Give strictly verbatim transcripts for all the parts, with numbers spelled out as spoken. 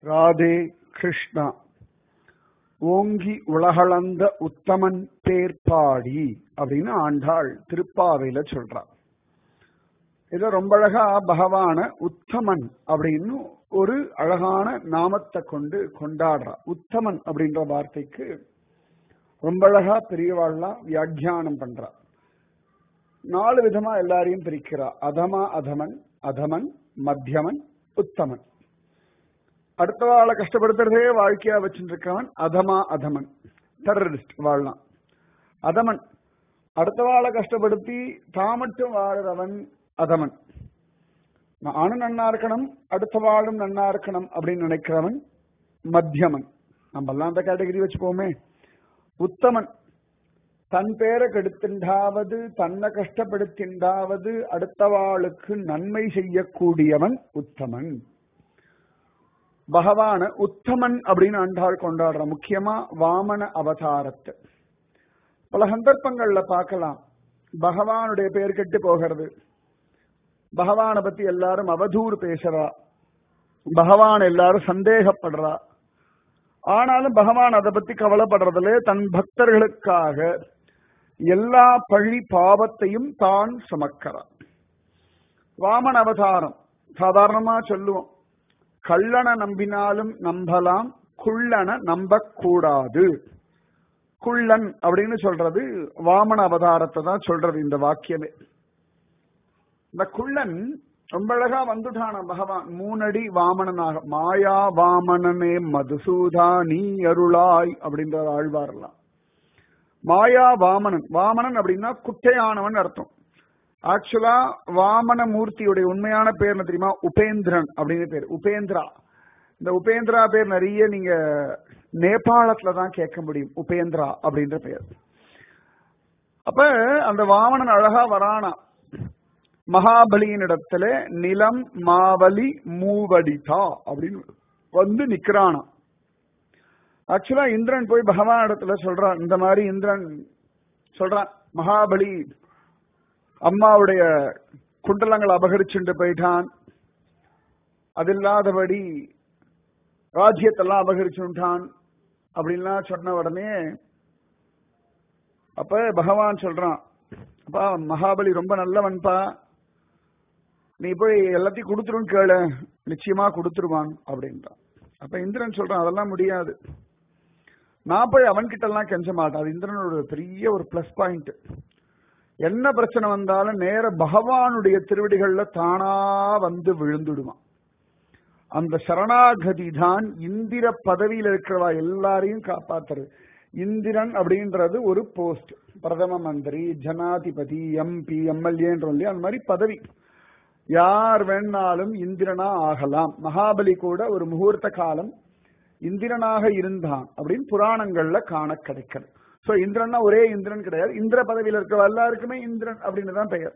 ராதே கிருஷ்ணா. ஓங்கி உலகளந்த உத்தமன் பேர் பாடி அப்படின்னு ஆண்டாள் திருப்பாவையில சொல்றார். இத ரொம்ப அழகா பகவான உத்தமன் அப்படின்னு ஒரு அழகான நாமத்தை கொண்டு கொண்டாடுறா. உத்தமன் அப்படின்ற வார்த்தைக்கு ரொம்ப அழகா பெரியவாள்லாம் வியாக்கியானம் பண்றா. நாலு விதமா எல்லாரையும் பிரிக்கிறா. அதமா அதமன், அதமன், மத்தியமன், உத்தமன். அடுத்தவாளை கஷ்டப்படுத்துறதே வாழ்க்கையா வச்சுட்டு இருக்கவன் அதமா அதமன், டெரரிஸ்ட் வாழலாம். அதமன் அடுத்தவாளை கஷ்டப்படுத்தி தான் மட்டும் வாழறவன் அதமன். நானும் நன்னா இருக்கணும், அடுத்த வாழும் நன்னா இருக்கணும் அப்படின்னு நினைக்கிறவன் மத்தியமன். நம்ம எல்லாம் அந்த கேட்டகரி வச்சுப்போமே. உத்தமன் தன் பேரை கெடுத்தின்றாவது, தன்னை கஷ்டப்படுத்தின்றாவது அடுத்தவாளுக்கு நன்மை செய்யக்கூடியவன் உத்தமன். பகவான உத்தமன் அப்படின்னு ஆண்டாள் கொண்டாடுற. முக்கியமா வாமன அவதாரத்தை பல சந்தர்ப்பங்கள்ல பார்க்கலாம். பகவானுடைய பெயர் கெட்டு போகிறது, பகவானை பத்தி எல்லாரும் அவதூறு பேசுறா, பகவான் எல்லாரும் சந்தேகப்படுறா. ஆனாலும் பகவான் அதை பத்தி கவலைப்படுறதுல தன் பக்தர்களுக்காக எல்லா பழி பாவத்தையும் தான் சுமக்கிறார். வாமன அவதாரம் சாதாரணமா சொல்லுவோம், கள்ளனை நம்பினாலும் நம்பலாம், குள்ளனை நம்பக்கூடாது. குள்ளன் அப்படின்னு சொல்றது வாமன அவதாரத்தை தான் சொல்றது இந்த வாக்கியமே. இந்த குள்ளன் ரொம்ப அழகா வந்துட்டான பகவான் மூணடி வாமனனாக. மாயா வாமனனே மதுசூதா நீ அருளாய் அப்படின்ற ஆழ்வார்லாம். மாயா வாமனன், வாமனன் அப்படின்னா குட்டையானவன் அர்த்தம். ஆக்சுவலா வாமன மூர்த்தியுடைய உண்மையான பேர் என்ன தெரியுமா? உபேந்திரன் அப்படின்னு பேர். உபேந்திரா. இந்த உபேந்திரா பேர் நிறைய நீங்க நேபாளத்துல தான் கேட்க முடியும், உபேந்திரா அப்படின்ற பேர். அப்ப அந்த வாமனன் அழகா வரானா. மகாபலியின் இடத்துல நிலம் மாவலி மூவடிதா அப்படின்னு வந்து நிக்கிறானா. ஆக்சுவலா இந்திரன் போய் பகவான் இடத்துல சொல்றான், இந்த மாதிரி இந்திரன் சொல்றான், மகாபலி அம்மாவுடைய குண்டலங்களை அபகரிச்சுட்டு போயிட்டான், அது இல்லாதபடி ராஜ்யத்தெல்லாம் அபகரிச்சுட்டான் அப்படின்லாம் சொன்ன உடனே அப்ப பகவான் சொல்றான், அப்பா மகாபலி ரொம்ப நல்லவன்பா, நீ போய் எல்லாத்தையும் கொடுத்துருன்னு கேளு, நிச்சயமா கொடுத்துருவான் அப்படின்றான். அப்ப இந்திரன் சொல்றான், அதெல்லாம் முடியாது, நான் போய் அவன்கிட்ட எல்லாம் கெஞ்ச மாட்டேன். அது இந்திரனோட பெரிய ஒரு பிளஸ் பாயிண்ட். என்ன பிரச்சனை வந்தாலும் நேர பகவானுடைய திருவடிகள்ல தானா வந்து விழுந்துடுவான். அந்த சரணாகதி தான் இந்திர பதவியில் இருக்கிறவா எல்லாரையும் காப்பாத்துறது. இந்திரன் அப்படின்றது ஒரு போஸ்ட், பிரதம மந்திரி, ஜனாதிபதி, எம்பி, எம்எல்ஏன்றோம் இல்லையா, அந்த மாதிரி பதவி. யார் வேணாலும் இந்திரனா ஆகலாம். மகாபலி கூட ஒரு முகூர்த்த காலம் இந்திரனாக இருந்தான் அப்படின்னு புராணங்கள்ல காண கிடைக்கிறது. சோ இந்திரன்னா ஒரே இந்திரன் கிடையாது, இந்திர பதவியில் இருக்கிற எல்லாருக்குமே இந்திரன் அப்படின்னு தான் பெயர்.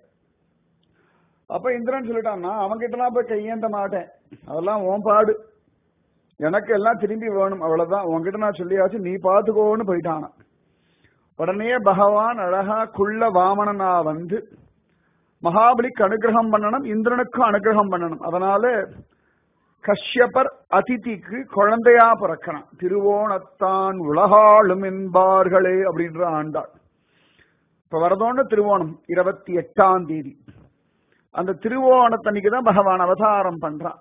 அப்ப இந்திரன் சொல்லிட்டான்னா அவன்கிட்ட எல்லாம் போய் கையேந்த மாட்டேன், அதெல்லாம் உன் பாடு, எனக்கு எல்லாம் திரும்பி வேணும், அவ்வளவுதான், உன்கிட்ட நான் சொல்லியாச்சு, நீ பாத்துக்கோன்னு போயிட்டானா. உடனே பகவான் அழகா குள்ள வாமனனா வந்து மகாபலிக்கு அனுகிரகம் பண்ணணும், இந்திரனுக்கும் அனுகிரகம் பண்ணணும். அதனால கஷ்யபர் அதிதிக்கு குழந்தையா பிறக்கிறான். திருவோணத்தான் உலகாளும் என்பார்களே அப்படின்ற ஆண்டாள். இப்ப வரதோன்னு திருவோணம் இருபத்தி எட்டாம் தேதி. அந்த திருவோணத்தன்னைக்கு தான் பகவான் அவதாரம் பண்றான்.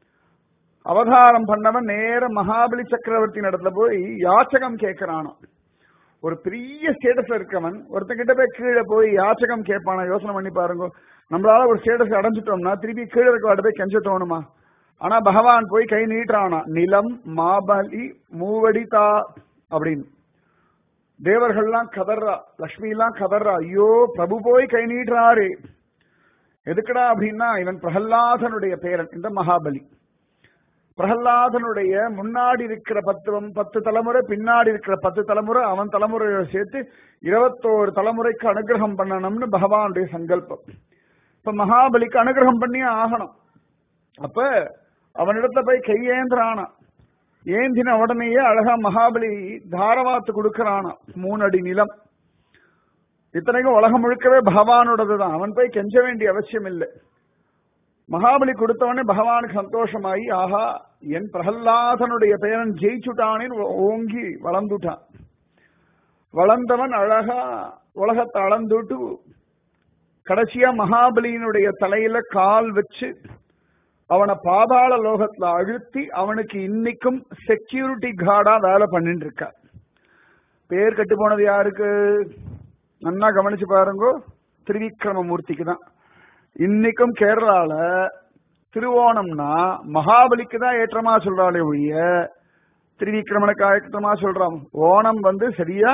அவதாரம் பண்ணவன் நேர மகாபலி சக்கரவர்த்தி இடத்துல போய் யாச்சகம் கேட்கிறானோ. ஒரு பெரிய ஸ்டேட்டஸ்ல இருக்கவன் ஒருத்தங்கிட்ட போய் கீழே போய் யாச்சகம் கேட்பானா? யோசனை பண்ணி பாருங்க. நம்மளால ஒரு ஸ்டேட்டஸ் அடைஞ்சிட்டோம்னா திருப்பி கீழே இருக்க போய் கெஞ்ச தோணுமா? ஆனா பகவான் போய் கை நீட்டானா, நிலம் மாபலி மூவடிதா அப்படின்னு. தேவர்கள்லாம் கதர்றா, லட்சுமி எல்லாம் கதர்றா, ஐயோ பிரபு போய் கை நீட்டுறாரு. எதுக்குடா அப்படின்னா இவன் பிரகல்லாதனுடைய பேரன் இந்த மகாபலி. பிரகல்லாதனுடைய முன்னாடி இருக்கிற பத்து பத்து தலைமுறை, பின்னாடி இருக்கிற பத்து தலைமுறை, அவன் தலைமுறையோட சேர்த்து இருபத்தோரு தலைமுறைக்கு அனுகிரகம் பண்ணணும்னு பகவானுடைய சங்கல்பம். இப்ப மகாபலிக்கு அனுகிரகம் பண்ணி ஆகணும். அப்ப அவனிடத்துல போய் கையேந்திரானா. ஏந்தின உடனேயே அழகா மகாபலி தாரவாத்து கொடுக்கறானா, மூணு அடி நிலம். இத்தனைக்கும் உலகம் முழுக்கவே பகவானோடதுதான், அவன் போய் கெஞ்ச வேண்டிய அவசியம் இல்லை. மகாபலி கொடுத்தவனே பகவானுக்கு சந்தோஷமாயி, ஆஹா என் பிரகல்லாதனுடைய பேரன் ஜெயிச்சுட்டானேன்னு ஓங்கி வளர்ந்துட்டான். வளர்ந்தவன் அழகா உலகத்தை அளந்துட்டு கடைசியா மகாபலியினுடைய தலையில கால் வச்சு அவனை பாதாள லோகத்துல அழுத்தி அவனுக்கு இன்னைக்கும் செக்யூரிட்டி கார்டா வேலை பண்ணிட்டு இருக்க. பேர் கட்டு போனது யாருக்கு? நன்னா கவனிச்சு பாருங்க, திரிவிக்ரமமூர்த்திக்கு தான். இன்னைக்கும் கேரளால திருவோணம்னா மகாபலிக்கு தான் ஏற்றமா சொல்றாளே ஒழிய திரிவிக்ரமனுக்கு ஏற்றமா சொல்றான். ஓணம் வந்து சரியா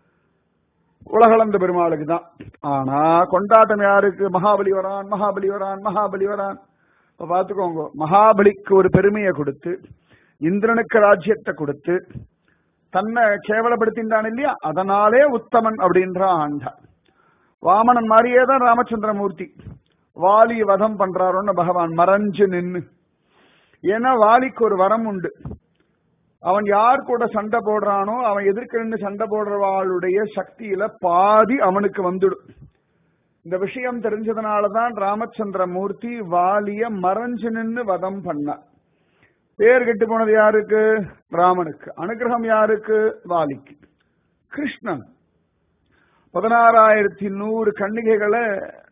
உலகளந்த பெருமாளுக்கு தான். ஆனா கொண்டாட்டம் யாருக்கு? மகாபலி வரான், மகாபலி வரான், மகாபலி வரான். இப்ப பாத்துக்கோங்க, மகாபலிக்கு ஒரு பெருமையை கொடுத்து இந்திரனுக்கு ராஜ்யத்தை கொடுத்து தன்னை கேவலப்படுத்தின்றான் இல்லையா, அதனாலே உத்தமன் அப்படின்ற ஆண்டா. வாமனன் மாதிரியே தான் ராமச்சந்திரமூர்த்தி வாலி வதம் பண்றாரோன்னு பகவான் மறைஞ்சு நின்னு. ஏன்னா வாலிக்கு ஒரு வரம் உண்டு, அவன் யார் கூட சண்டை போடுறானோ அவன் எதிர்க்க நின்று சண்டை போடுறவாளுடைய சக்தியில பாதி அவனுக்கு வந்துடும். இந்த விஷயம் தெரிஞ்சதுனாலதான் ராமச்சந்திரமூர்த்தி வாலிய மறைஞ்சு நின்று வதம் பண்ண. பேர் கெட்டு போனது யாருக்கு? ராமனுக்கு. அனுகிரகம் யாருக்கு? வாலிக்கு. கிருஷ்ணன் பதினாறாயிரத்தி நூறு கன்னிகைகளை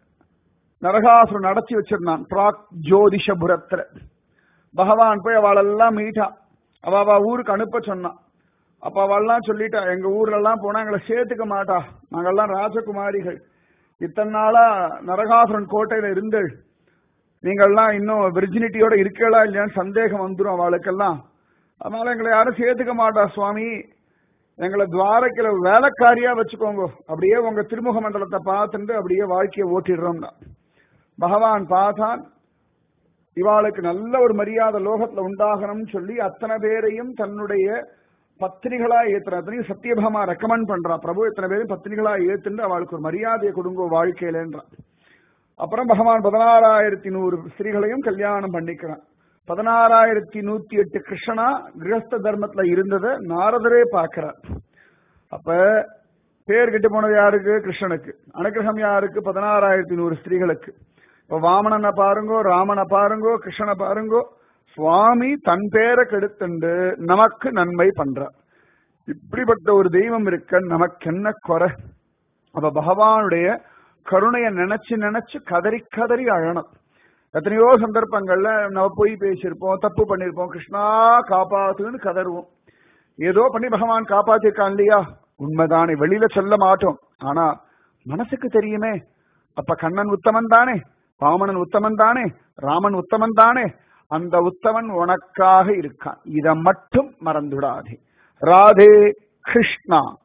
நரகாசுரன் நடத்தி வச்சிருந்தான் பிராக் ஜோதிஷபுரத்துல. பகவான் போய் அவளெல்லாம் மீட்டான், அவ அவ ஊருக்கு அனுப்ப சொன்னான். அப்ப அவள்லாம் சொல்லிட்டா, எங்க ஊர்ல எல்லாம் போனா எங்களை சேர்த்துக்க மாட்டா, நாங்கெல்லாம் ராஜகுமாரிகள், இத்தனை நாளா நரகாசுரன் கோட்டையில இருந்து நீங்கள்லாம் இன்னும் விர்ஜினிட்டியோட இருக்கலா இல்லையான்னு சந்தேகம் வந்துடும் அவளுக்கெல்லாம், அதனால எங்களை யாரும் சேர்த்துக்க மாட்டா சுவாமி, எங்களை துவாரக்கில வேலைக்காரியா வச்சுக்கோங்க, அப்படியே உங்க திருமுக மண்டலத்தை பார்த்துட்டு அப்படியே வாழ்க்கையை ஓட்டிடுறோம்னா. பகவான் பார்த்தான், இவாளுக்கு நல்ல ஒரு மரியாதை லோகத்துல உண்டாகணும்னு சொல்லி அத்தனை பேரையும் தன்னுடைய பத்தினிகளா ஏத்துறான். சத்தியபாமா ரெக்கமெண்ட் பண்றா, பிரபு இத்தனை பேரும் பத்தினிகளா ஏத்துட்டு அவளுக்கு ஒரு மரியாதையை கொடுங்க வாழ்க்கையிலன்றான். அப்புறம் பகவான் பதினாறாயிரத்தி நூறு ஸ்திரீகளையும் கல்யாணம் பண்ணிக்கிறான். பதினாறாயிரத்தி நூத்தி எட்டு கிருஷ்ணனா கிரகஸ்த தர்மத்துல இருந்ததை நாரதரே பார்க்கிறார். அப்ப பேர் கெட்டு போனது யாருக்கு? கிருஷ்ணனுக்கு. அனுகிரகம் யாருக்கு? பதினாறாயிரத்தி நூறு ஸ்திரீகளுக்கு. இப்ப வாமனனை பாருங்கோ, ராமனை பாருங்கோ, கிருஷ்ணனை பாருங்கோ, சுவாமி தன் பேரை கெடுத்துண்டு நமக்கு நன்மை பண்றார். இப்படிப்பட்ட ஒரு தெய்வம் இருக்க நமக்கு என்ன குறை? அப்ப பகவானுடைய கருணைய நினைச்சு நினைச்சு கதறி கதறி அழணும். எத்தனையோ சந்தர்ப்பங்கள்ல நம்ம போய் பேசியிருப்போம், தப்பு பண்ணிருப்போம், கிருஷ்ணா காப்பாத்துன்னு கதறுவோம். ஏதோ பண்ணி பகவான் காப்பாத்திருக்கான் இல்லையா, உண்மைதானே, வெளியில சொல்ல மாட்டோம், ஆனா மனசுக்கு தெரியுமே. அப்ப கண்ணன் உத்தமன் தானே, வாமனன் உத்தமன் தானே, ராமன் உத்தமன் தானே, அந்த உத்தமன் உனக்காக இருக்கான். இத மட்டும் மறந்துடாதே. ராதே கிருஷ்ணா.